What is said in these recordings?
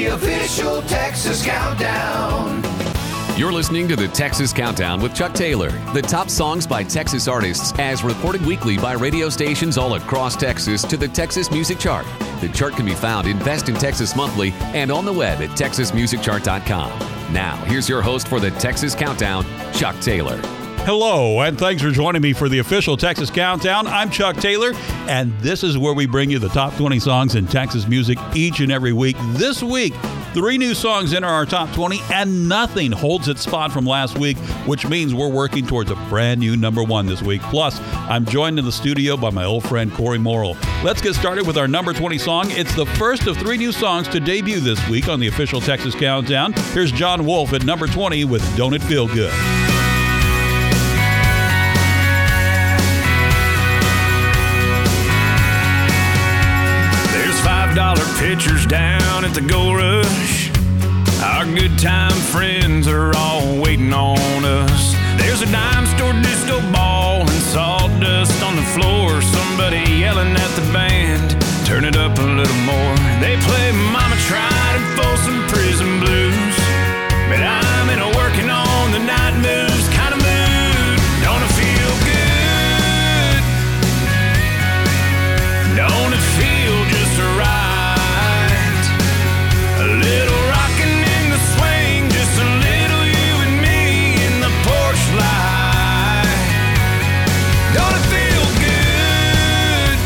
the official Texas Countdown. You're listening to the Texas Countdown with Chuck Taylor. The top songs by Texas artists as reported weekly by radio stations all across Texas to the Texas Music Chart. The chart can be found in Best in Texas Monthly and on the web at texasmusicchart.com. Now, here's your host for the Texas Countdown, Chuck Taylor. Hello, and thanks for joining me for the official Texas Countdown. I'm Chuck Taylor, and this is where we bring you the top 20 songs in Texas music each and every week. This week, 3 new songs enter our top 20, and nothing holds its spot from last week, which means we're working towards a brand new number 1 this week. Plus, I'm joined in the studio by my old friend Corey Morrill. Let's get started with our number 20 song. It's the first of 3 new songs to debut this week on the official Texas Countdown. Here's John Wolfe at number 20 with Don't It Feel Good. $5 pitchers down at the Gold Rush. Our good time friends are all waiting on us. There's a dime store disco ball and sawdust on the floor. Somebody yelling at the band, turn it up a little more. They play Mama Tried and Folsom Prison Blues, but I'm in a working on the night moves kind of mood. Don't it feel good? Don't it feel just right? A little rockin' in the swing, just a little you and me in the porch light. Don't it feel good?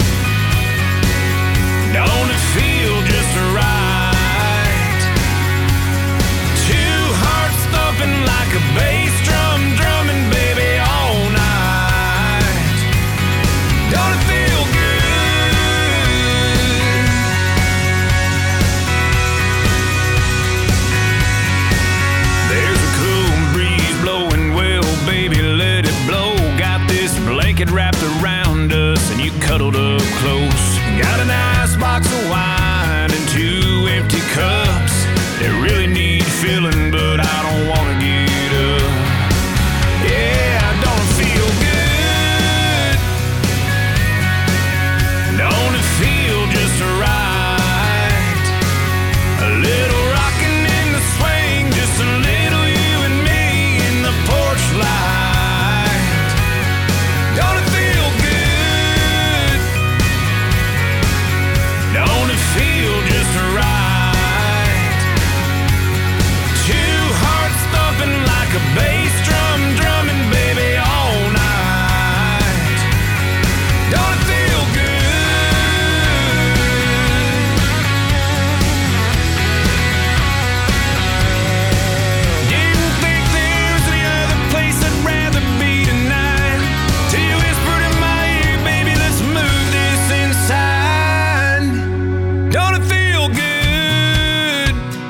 Don't it feel just right? 2 hearts thumping like a bass drum, drumming baby all night. Don't it feel good? Blanket wrapped around us and you cuddled up close. Got an ice box of wine and 2 empty cups. They really need filling, but I don't want to get up. Yeah, don't it feel good? Don't it feel just right? A little rockin' in the swing, just a little you and me in the porch light. Don't it feel good? Don't it feel just right? 2 hearts thumping like a bass drum, drumming baby all night. Don't it feel good? Didn't think there was any other place I'd rather be tonight. Till you whispered in my ear, baby, let's move this inside. Don't it feel good?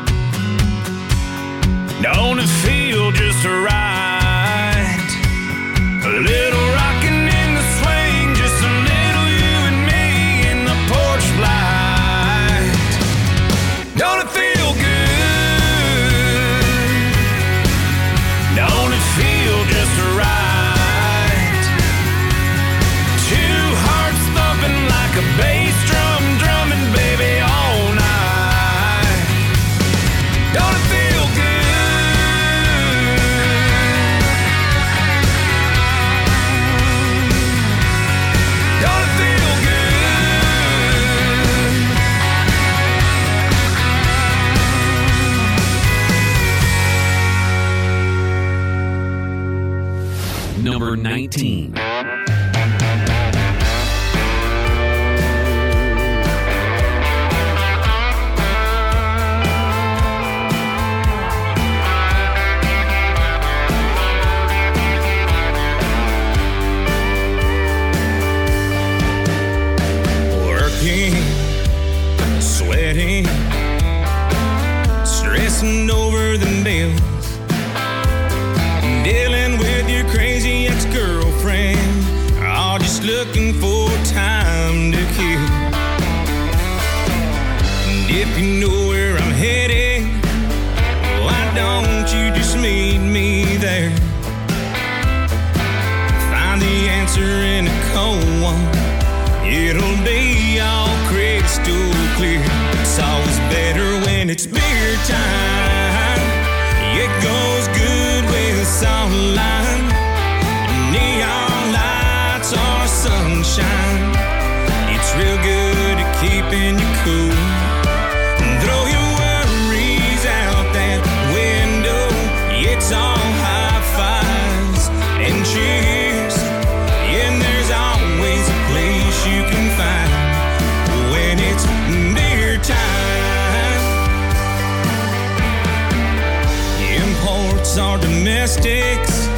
Don't it feel just right? A little rockin' in the swing, just a little you and me in the porch light. Don't it feel good? Don't it feel just right? 2 hearts thumping like a bass drum, drumming baby all night. Don't it feel good? Don't it feel good? Number 19. Sweating, stressing over the bills, dealing with your crazy ex-girlfriend, all just looking for time to kill. And if you know where I'm headed, why don't you just meet me there? Find the answer in a cold one, it'll be all crystal clear. It's always better when when it's beer time. It goes good with a salt lime, neon lights or sunshine. It's real good at keeping you cool. Throw your worries out that window. It's all high fives and cheers. And there's always a place you can find when it's beer time. Imports or domestics,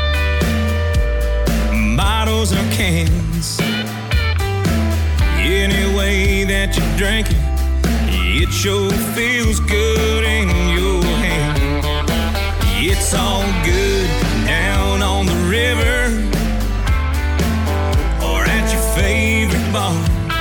bottles or cans. Any way that you drink it, it sure feels good in your hand. It's all good down on the river or at your favorite bar,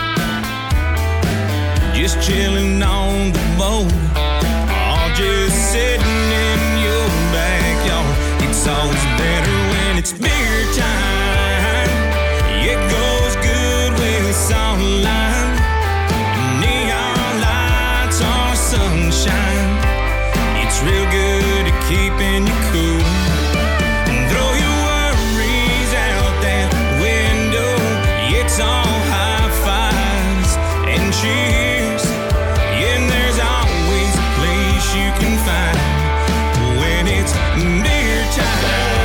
just chilling on the boat or just sitting in your backyard. It's always better when it's beer time. It goes good with salt lime, neon lights or sunshine. It's real good at keeping you cool. Throw your worries out that window. It's all high fives and cheers. And there's always a place you can find when it's beer time.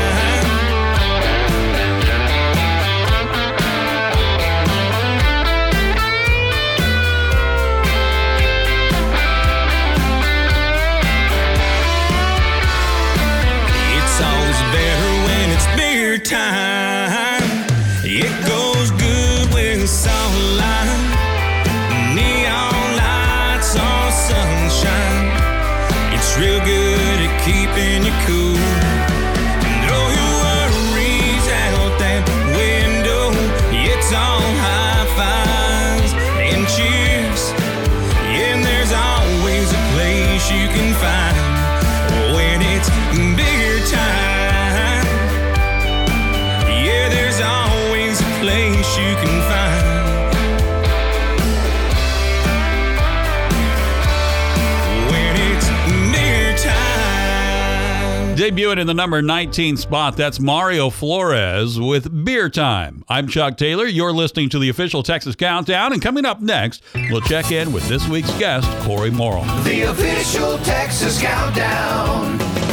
It's always better when it's beer time. It goes good with salt lime, neon lights or sunshine. It's real good at keeping you cool. Throw your worries out that window. It's all high fives and cheers. And there's always a place you can find when it's beer time. Yeah, there's always a place you can find when it's beer time. Debuting in the number 19 spot, that's Mario Flores with Beer Time. I'm Chuck Taylor. You're listening to the official Texas Countdown, and coming up next, we'll check in with this week's guest, Corey Morrill. The official Texas Countdown.